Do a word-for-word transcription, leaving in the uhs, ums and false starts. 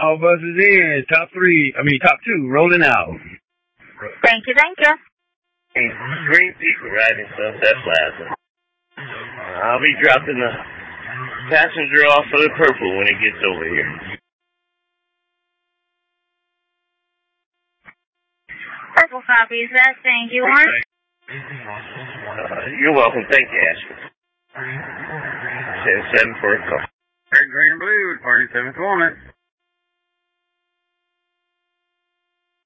All buses in. Top three, I mean top two, rolling out. Thank you, thank you. Green people riding stuff, that's loud. I'll be dropping the passenger off for the purple when it gets over here. Purple copies that. Thank you, Warren. Uh, you're welcome. Thank you, Ashley. seven four call. Green and blue, party seventh woman.